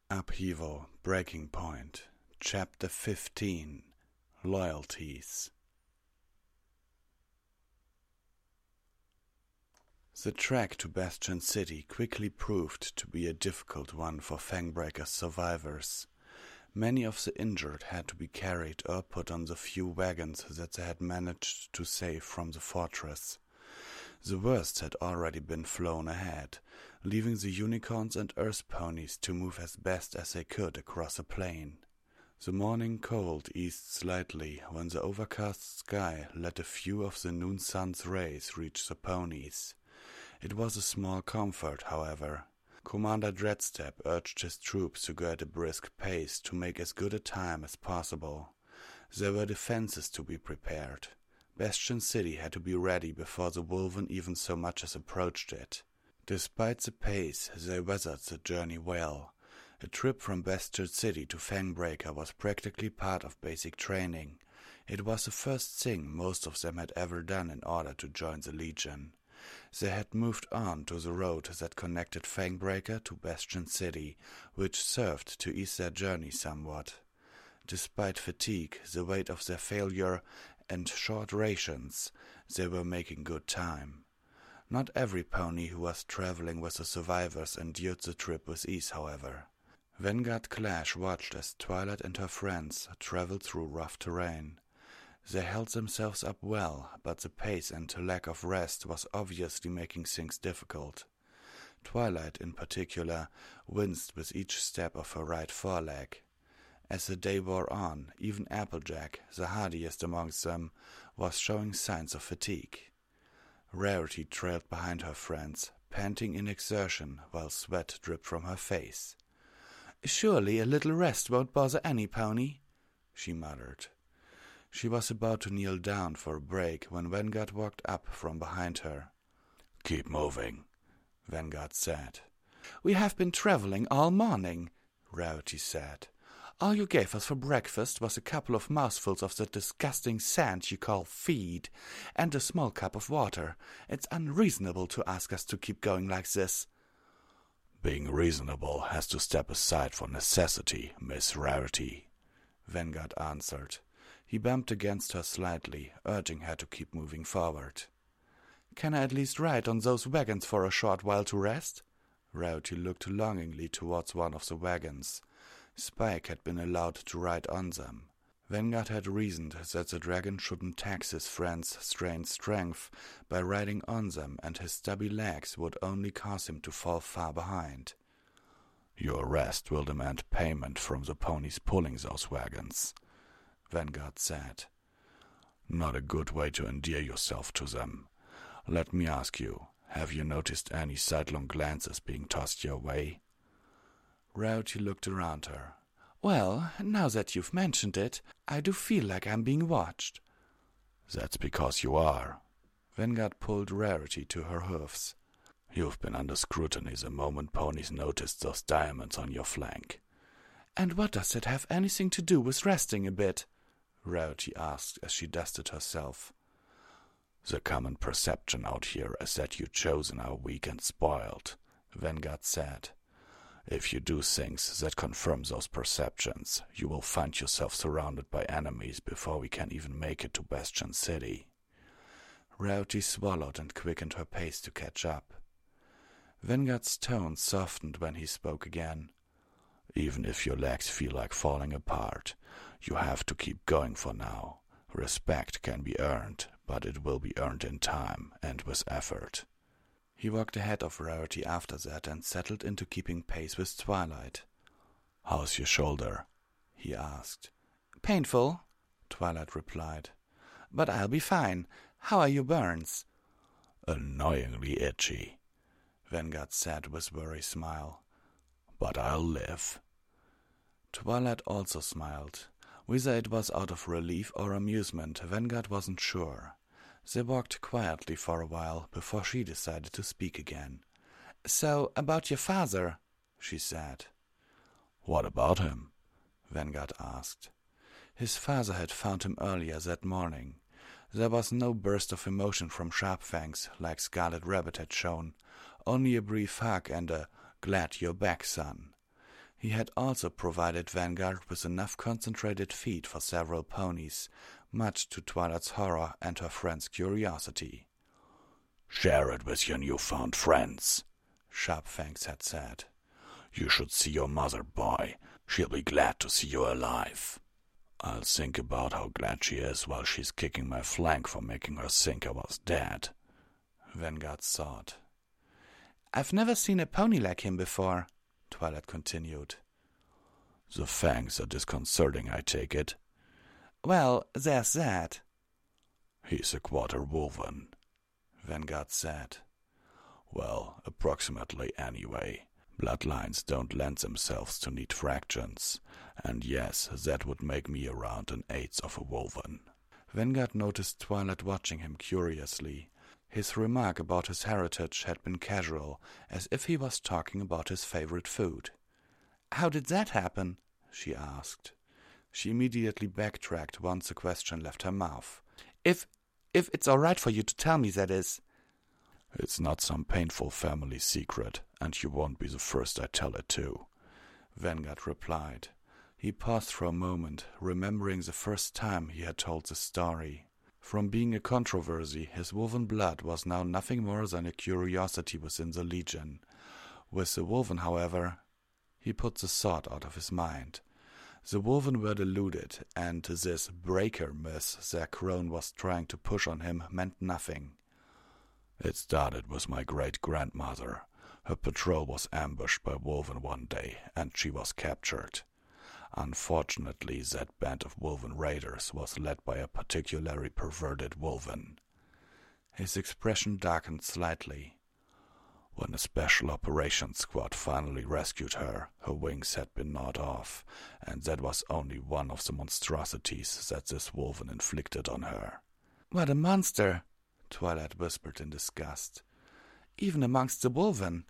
Upheaval, Breaking Point, Chapter 15, Loyalties. The trek to Bastion City quickly proved to be a difficult one for Fangbreaker's survivors. Many of the injured had to be carried or put on the few wagons that they had managed to save from the fortress. The worst had already been flown ahead, leaving the unicorns and earth ponies to move as best as they could across the plain. The morning cold eased slightly when the overcast sky let a few of the noon sun's rays reach the ponies. It was a small comfort, however. Commander Dreadstep urged his troops to go at a brisk pace to make as good a time as possible. There were defenses to be prepared. Bastion City had to be ready before the Wolven even so much as approached it. Despite the pace, they weathered the journey well. A trip from Bastion City to Fangbreaker was practically part of basic training. It was the first thing most of them had ever done in order to join the Legion. They had moved on to the road that connected Fangbreaker to Bastion City, which served to ease their journey somewhat. Despite fatigue, the weight of their failure, and short rations, they were making good time. Not every pony who was traveling with the survivors endured the trip with ease, however. Vanguard Clash watched as Twilight and her friends traveled through rough terrain. They held themselves up well, but the pace and lack of rest was obviously making things difficult. Twilight, in particular, winced with each step of her right foreleg. As the day wore on, even Applejack, the hardiest amongst them, was showing signs of fatigue. Rarity trailed behind her friends, panting in exertion while sweat dripped from her face. "Surely a little rest won't bother any pony," she muttered. She was about to kneel down for a break when Vanguard walked up from behind her. "Keep moving," Vanguard said. "We have been traveling all morning," Rarity said. "All you gave us for breakfast was a couple of mouthfuls of that disgusting sand you call feed, and a small cup of water. It's unreasonable to ask us to keep going like this." "Being reasonable has to step aside for necessity, Miss Rarity," Vanguard answered. He bumped against her slightly, urging her to keep moving forward. "Can I at least ride on those wagons for a short while to rest?" Rarity looked longingly towards one of the wagons. Spike had been allowed to ride on them. Vanguard had reasoned that the dragon shouldn't tax his friend's strained strength by riding on them, and his stubby legs would only cause him to fall far behind. "Your rest will demand payment from the ponies pulling those wagons," Vanguard said. "Not a good way to endear yourself to them. Let me ask you, have you noticed any sidelong glances being tossed your way?" Rarity looked around her. "Well, now that you've mentioned it, I do feel like I'm being watched." "That's because you are." Vanguard pulled Rarity to her hoofs. "You've been under scrutiny the moment ponies noticed those diamonds on your flank." "And what does that have anything to do with resting a bit?" Rarity asked as she dusted herself. "The common perception out here is that you chosen are weak and spoiled," Vanguard said. "If you do things that confirm those perceptions, you will find yourself surrounded by enemies before we can even make it to Bastion City." Rarity swallowed and quickened her pace to catch up. Vanguard's tone softened when he spoke again. "Even if your legs feel like falling apart, you have to keep going for now. Respect can be earned, but it will be earned in time and with effort." He walked ahead of Rarity after that and settled into keeping pace with Twilight. "How's your shoulder?" he asked. "Painful," Twilight replied. "But I'll be fine. How are your burns?" "Annoyingly itchy," Vanguard said with a worried smile. "But I'll live." Twilight also smiled. Whether it was out of relief or amusement, Vanguard wasn't sure. They walked quietly for a while before she decided to speak again. "So, about your father," she said. "What about him?" Vanguard asked. His father had found him earlier that morning. There was no burst of emotion from Sharpfangs like Scarlet Rabbit had shown, only a brief hug and a "glad you're back, son." He had also provided Vanguard with enough concentrated feed for several ponies, much to Twilight's horror and her friend's curiosity. "Share it with your newfound friends," Sharpfangs had said. "You should see your mother, boy. She'll be glad to see you alive." "I'll think about how glad she is while she's kicking my flank for making her think I was dead," Vanguard thought. "I've never seen a pony like him before," Twilight continued. "The fangs are disconcerting, I take it." "Well, there's that." "He's a quarter wolven," Vanguard said. "Well, approximately anyway. Bloodlines don't lend themselves to neat fractions, and yes, that would make me around an eighth of a wolven." Vanguard noticed Twilight watching him curiously. His remark about his heritage had been casual, as if he was talking about his favorite food. "How did that happen?" she asked. She immediately backtracked once the question left her mouth. If it's all right for you to tell me, that is." "It's not some painful family secret, and you won't be the first I tell it to," Vanguard replied. He paused for a moment, remembering the first time he had told the story. From being a controversy, his wolven blood was now nothing more than a curiosity within the Legion. With the wolven, however, he put the thought out of his mind. The wolven were deluded, and this breaker myth their crone was trying to push on him meant nothing. "It started with my great-grandmother. Her patrol was ambushed by wolven one day, and she was captured. Unfortunately, that band of wolven raiders was led by a particularly perverted wolven." His expression darkened slightly. "When a special operations squad finally rescued her, her wings had been gnawed off, and that was only one of the monstrosities that this wolven inflicted on her." "What a monster!" Twilight whispered in disgust. "Even amongst the wolven."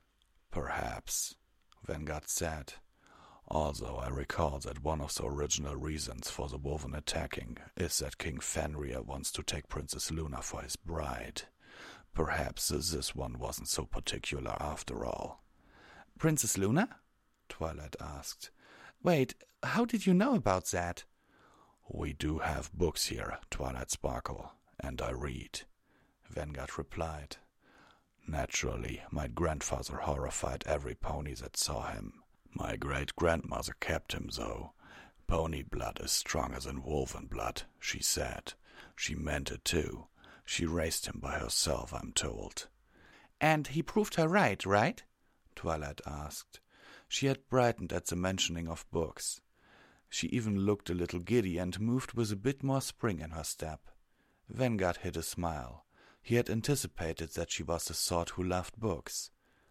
"Perhaps," Vanguard said. "Although I recall that one of the original reasons for the wolven attacking is that King Fenrir wants to take Princess Luna for his bride. Perhaps this one wasn't so particular after all." "Princess Luna?" Twilight asked. "Wait, how did you know about that?" "We do have books here, Twilight Sparkle, and I read," Vanguard replied. "Naturally, my grandfather horrified every pony that saw him. My great-grandmother kept him, though. Pony blood is stronger than wolven blood, she said. She meant it, too. She raised him by herself, I'm told." "And he proved her right? Twilight asked. She had brightened at the mentioning of books. She even looked a little giddy and moved with a bit more spring in her step. Vanguard hid a smile. He had anticipated that she was the sort who loved books.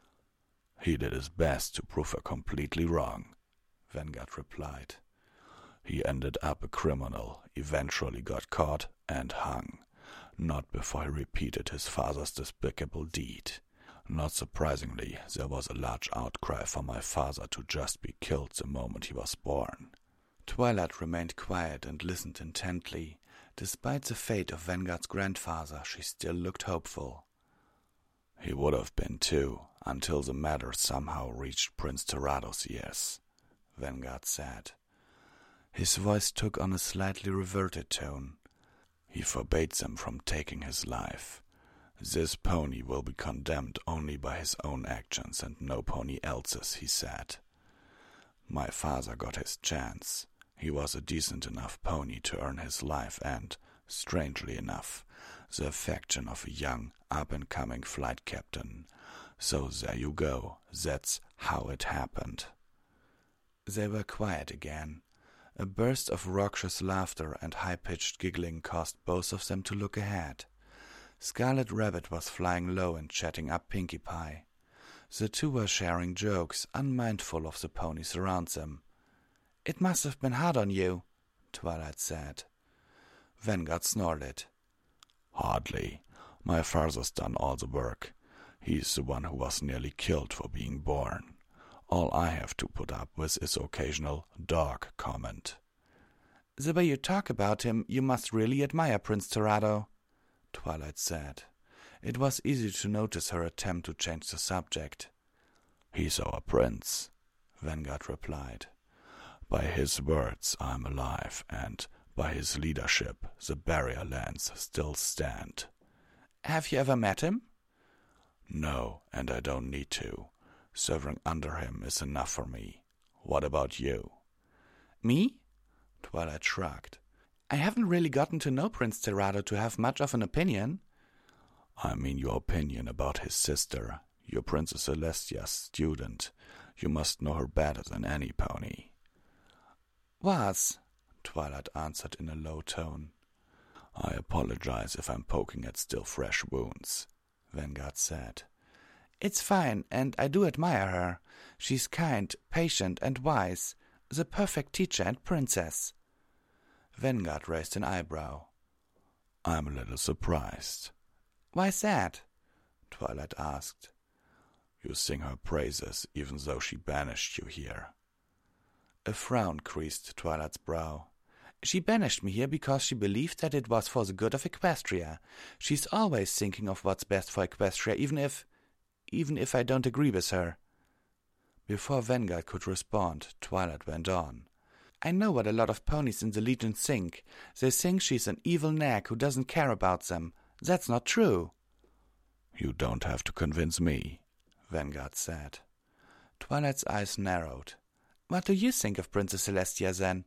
"He did his best to prove her completely wrong," Vanguard replied. "He ended up a criminal, eventually got caught and hung. Not before he repeated his father's despicable deed. Not surprisingly, there was a large outcry for my father to just be killed the moment he was born." Twilight remained quiet and listened intently. Despite the fate of Vanguard's grandfather, she still looked hopeful. "He would have been too, until the matter somehow reached Prince Terado's ears," Vanguard said. His voice took on a slightly reverted tone. "He forbade them from taking his life. This pony will be condemned only by his own actions and no pony else's," he said. "My father got his chance. He was a decent enough pony to earn his life and, strangely enough, the affection of a young, up-and-coming flight captain. So there you go. That's how it happened." They were quiet again. A burst of raucous laughter and high-pitched giggling caused both of them to look ahead. Scarlet Rabbit was flying low and chatting up Pinkie Pie. The two were sharing jokes, unmindful of the ponies around them. "It must have been hard on you," Twilight said. Vanguard snorted. "Hardly. My father's done all the work. He's the one who was nearly killed for being born. All I have to put up with is occasional dog comment." "The way you talk about him, you must really admire Prince Terado," Twilight said. It was easy to notice her attempt to change the subject. "He's our prince," Vanguard replied. By his words I am alive, and by his leadership the barrier lands still stand. Have you ever met him? No, and I don't need to. Serving under him is enough for me. What about you? Me? Twilight shrugged. I haven't really gotten to know Prince Terado to have much of an opinion. I mean your opinion about his sister. You're Princess Celestia's student. You must know her better than any pony. Was, Twilight answered in a low tone. I apologize if I'm poking at still fresh wounds, Vanguard said. It's fine, and I do admire her. She's kind, patient, and wise. The perfect teacher and princess. Vanguard raised an eyebrow. I'm a little surprised. Why's that? Twilight asked. You sing her praises, even though she banished you here. A frown creased Twilight's brow. She banished me here because she believed that it was for the good of Equestria. She's always thinking of what's best for Equestria, even if I don't agree with her. Before Vanguard could respond, Twilight went on. I know what a lot of ponies in the Legion think. They think she's an evil nag who doesn't care about them. That's not true. You don't have to convince me, Vanguard said. Twilight's eyes narrowed. What do you think of Princess Celestia, then?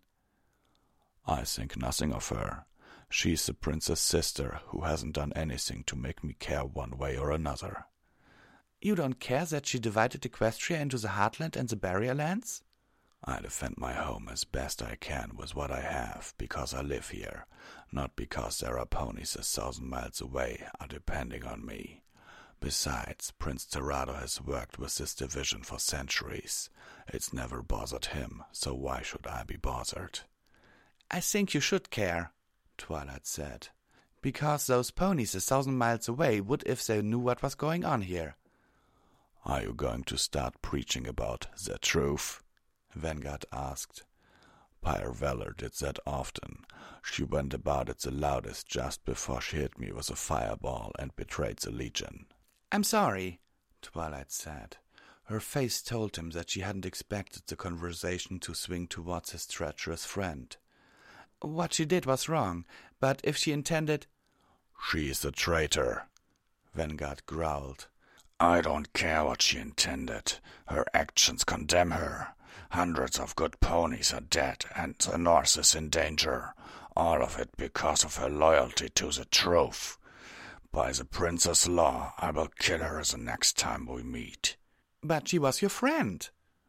I think nothing of her. She's the prince's sister who hasn't done anything to make me care one way or another. You don't care that she divided Equestria into the Heartland and the Barrier Lands? I defend my home as best I can with what I have, because I live here, not because there are ponies 1,000 miles away are depending on me. Besides, Prince Terado has worked with this division for centuries. It's never bothered him, so why should I be bothered? I think you should care, Twilight said, because those ponies 1,000 miles away would if they knew what was going on here. Are you going to start preaching about the truth? Vanguard asked. Pyre Valor did that often. She went about it the loudest just before she hit me with a fireball and betrayed the Legion. I'm sorry, Twilight said. Her face told him that she hadn't expected the conversation to swing towards his treacherous friend. What she did was wrong, but if she intended— She's a traitor, Vanguard growled. I don't care what she intended. Her actions condemn her. Hundreds of good ponies are dead, and the North is in danger. All of it because of her loyalty to the truth. By the prince's law, I will kill her the next time we meet. But she was your friend.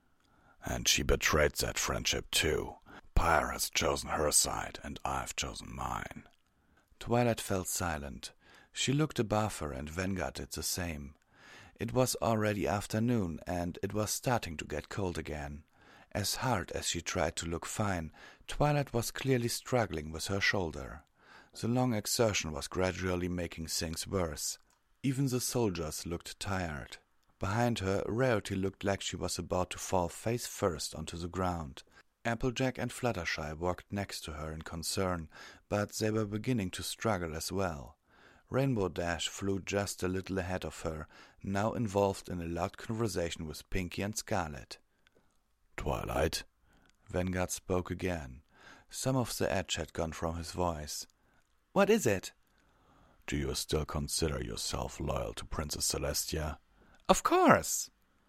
And she betrayed that friendship too. Pyre has chosen her side, and I've chosen mine. Twilight felt silent. She looked above her, and Vanguard did the same. It was already afternoon, and it was starting to get cold again. As hard as she tried to look fine, Twilight was clearly struggling with her shoulder. The long exertion was gradually making things worse. Even the soldiers looked tired. Behind her, Rarity looked like she was about to fall face first onto the ground. Applejack and Fluttershy walked next to her in concern, but they were beginning to struggle as well. Rainbow Dash flew just a little ahead of her, now involved in a loud conversation with Pinkie and Scarlet. Twilight? Vanguard spoke again. Some of the edge had gone from his voice. What is it? Do you still consider yourself loyal to Princess Celestia? Of course!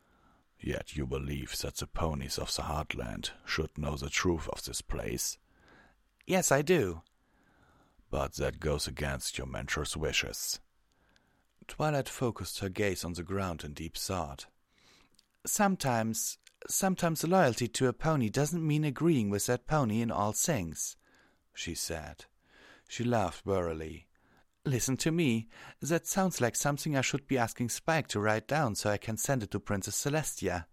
Yet you believe that the ponies of the Heartland should know the truth of this place? Yes, I do. But that goes against your mentor's wishes. Twilight focused her gaze on the ground in deep thought. Sometimes loyalty to a pony doesn't mean agreeing with that pony in all things, she said. She laughed wearily. Listen to me. That sounds like something I should be asking Spike to write down so I can send it to Princess Celestia.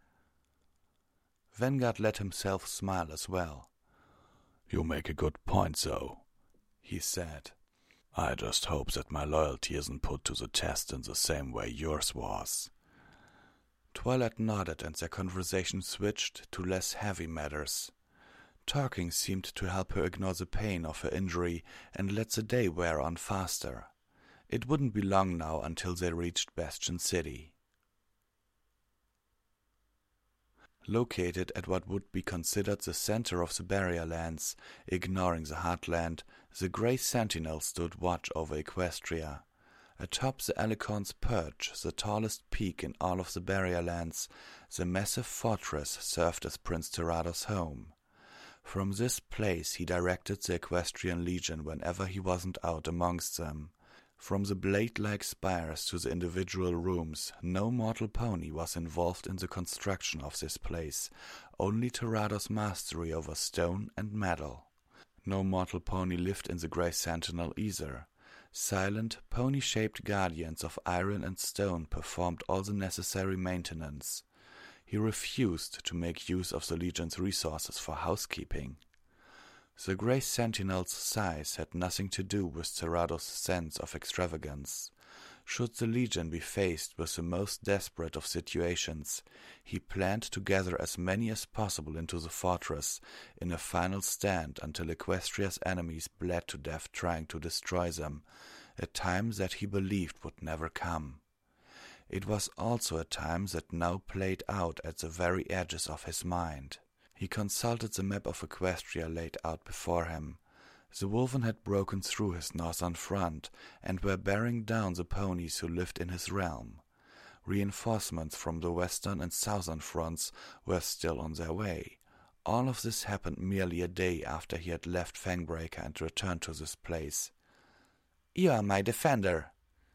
Vanguard let himself smile as well. You make a good point, though, he said. I just hope that my loyalty isn't put to the test in the same way yours was. Twilight nodded, and their conversation switched to less heavy matters. Talking seemed to help her ignore the pain of her injury and let the day wear on faster. It wouldn't be long now until they reached Bastion City. Located at what would be considered the center of the barrier lands, ignoring the heartland, the Grey Sentinel stood watch over Equestria. Atop the Alicorn's perch, the tallest peak in all of the barrier lands, the massive fortress served as Prince Terados' home. From this place he directed the Equestrian Legion whenever he wasn't out amongst them. From the blade-like spires to the individual rooms, no mortal pony was involved in the construction of this place, only Terados' mastery over stone and metal. No mortal pony lived in the Grey Sentinel either. Silent, pony-shaped guardians of iron and stone performed all the necessary maintenance. He refused to make use of the Legion's resources for housekeeping. The Grey Sentinel's size had nothing to do with Terados' sense of extravagance. Should the Legion be faced with the most desperate of situations, he planned to gather as many as possible into the fortress in a final stand until Equestria's enemies bled to death trying to destroy them, a time that he believed would never come. It was also a time that now played out at the very edges of his mind. He consulted the map of Equestria laid out before him. The Wolven had broken through his northern front and were bearing down the ponies who lived in his realm. Reinforcements from the western and southern fronts were still on their way. All of this happened merely a day after he had left Fangbreaker and returned to this place. "You are my defender."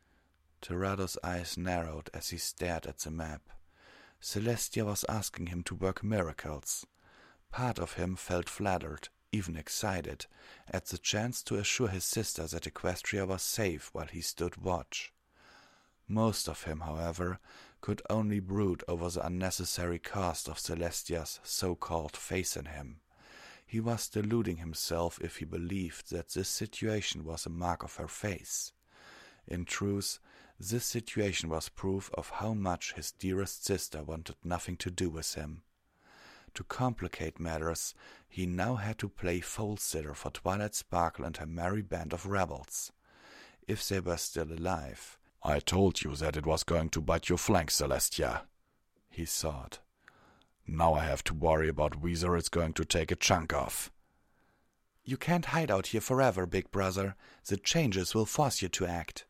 Terados' eyes narrowed as he stared at the map. Celestia was asking him to work miracles. Part of him felt flattered, even excited, at the chance to assure his sister that Equestria was safe while he stood watch. Most of him, however, could only brood over the unnecessary cost of Celestia's so-called faith in him. He was deluding himself if he believed that this situation was a mark of her faith. In truth, this situation was proof of how much his dearest sister wanted nothing to do with him. To complicate matters, he now had to play foal-sitter for Twilight Sparkle and her merry band of rebels. If they were still alive. "I told you that it was going to bite your flank, Celestia," he thought. "Now I have to worry about Weezer it's going to take a chunk off." "You can't hide out here forever, big brother. The changes will force you to act."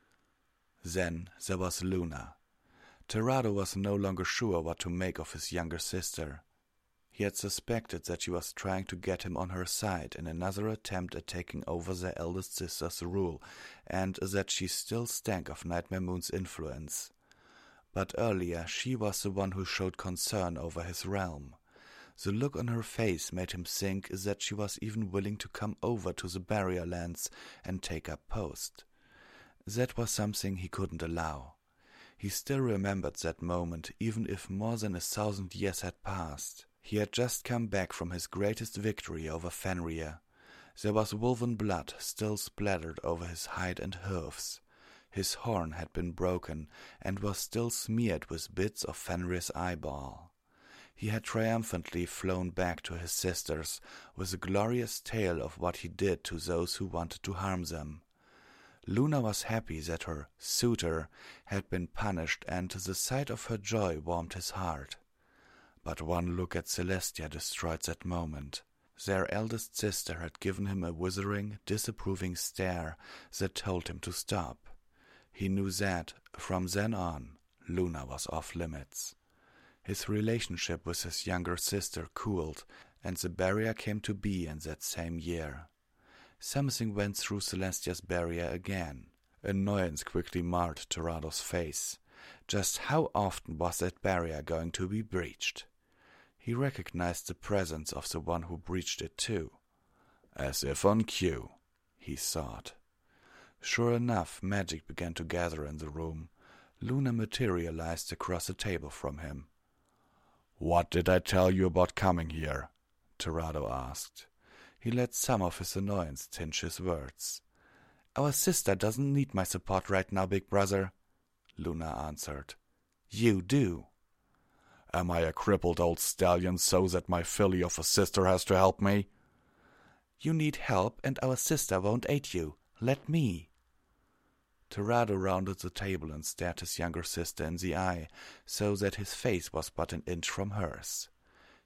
Then there was Luna. Terado was no longer sure what to make of his younger sister. He had suspected that she was trying to get him on her side in another attempt at taking over their eldest sister's rule, and that she still stank of Nightmare Moon's influence. But earlier she was the one who showed concern over his realm. The look on her face made him think that she was even willing to come over to the barrier lands and take up post. That was something he couldn't allow. He still remembered that moment, even if more than 1,000 years had passed. He had just come back from his greatest victory over Fenrir. There was Wolven blood still splattered over his hide and hooves. His horn had been broken and was still smeared with bits of Fenrir's eyeball. He had triumphantly flown back to his sisters with a glorious tale of what he did to those who wanted to harm them. Luna was happy that her suitor had been punished, and the sight of her joy warmed his heart. But one look at Celestia destroyed that moment. Their eldest sister had given him a withering, disapproving stare that told him to stop. He knew that, from then on, Luna was off limits. His relationship with his younger sister cooled, and the barrier came to be in that same year. Something went through Celestia's barrier again. Annoyance quickly marred Terados' face. Just how often was that barrier going to be breached? He recognized the presence of the one who breached it too. As if on cue, he thought. Sure enough, magic began to gather in the room. Luna materialized across the table from him. "What did I tell you about coming here?" Terado asked. He let some of his annoyance tinge his words. "Our sister doesn't need my support right now, big brother," Luna answered. "You do." "Am I a crippled old stallion so that my filly of a sister has to help me?" "You need help, and our sister won't aid you. Let me." Terado rounded the table and stared his younger sister in the eye, so that his face was but an inch from hers.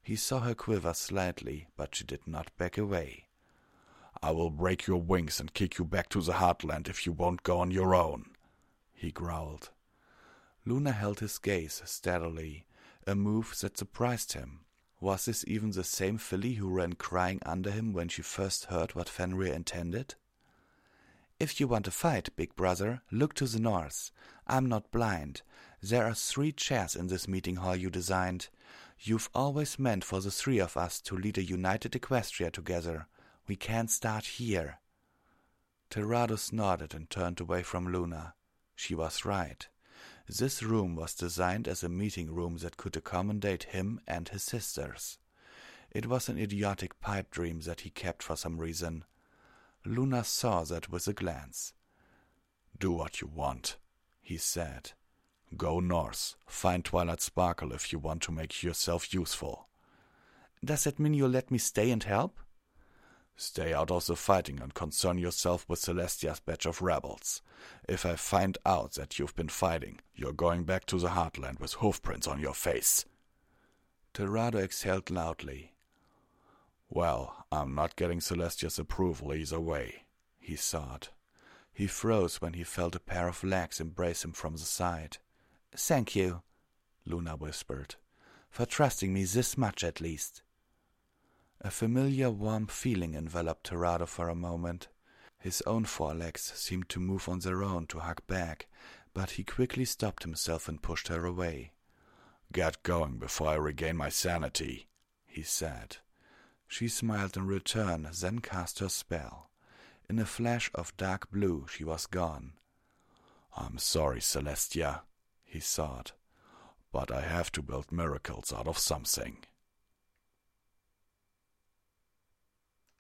He saw her quiver slightly, but she did not back away. "I will break your wings and kick you back to the Heartland if you won't go on your own," he growled. Luna held his gaze steadily, a move that surprised him. Was this even the same filly who ran crying under him when she first heard what Fenrir intended? "If you want to fight, big brother, look to the north. I'm not blind. There are 3 chairs in this meeting hall you designed. You've always meant for the 3 of us to lead a united Equestria together. We can't start here." Terados nodded and turned away from Luna. She was right. This room was designed as a meeting room that could accommodate him and his sisters. It was an idiotic pipe dream that he kept for some reason. Luna saw that with a glance. "Do what you want," he said. "Go north. Find Twilight Sparkle if you want to make yourself useful." "Does that mean you'll let me stay and help?" "Stay out of the fighting and concern yourself with Celestia's batch of rebels. If I find out that you've been fighting, you're going back to the Heartland with hoofprints on your face." Terado exhaled loudly. "Well, I'm not getting Celestia's approval either way," he thought. He froze when he felt a pair of legs embrace him from the side. "Thank you," Luna whispered, "for trusting me this much at least." A familiar warm feeling enveloped Terado for a moment. His own forelegs seemed to move on their own to hug back, but he quickly stopped himself and pushed her away. "Get going before I regain my sanity," he said. She smiled in return, then cast her spell. In a flash of dark blue, she was gone. "I'm sorry, Celestia," he thought, "but I have to build miracles out of something."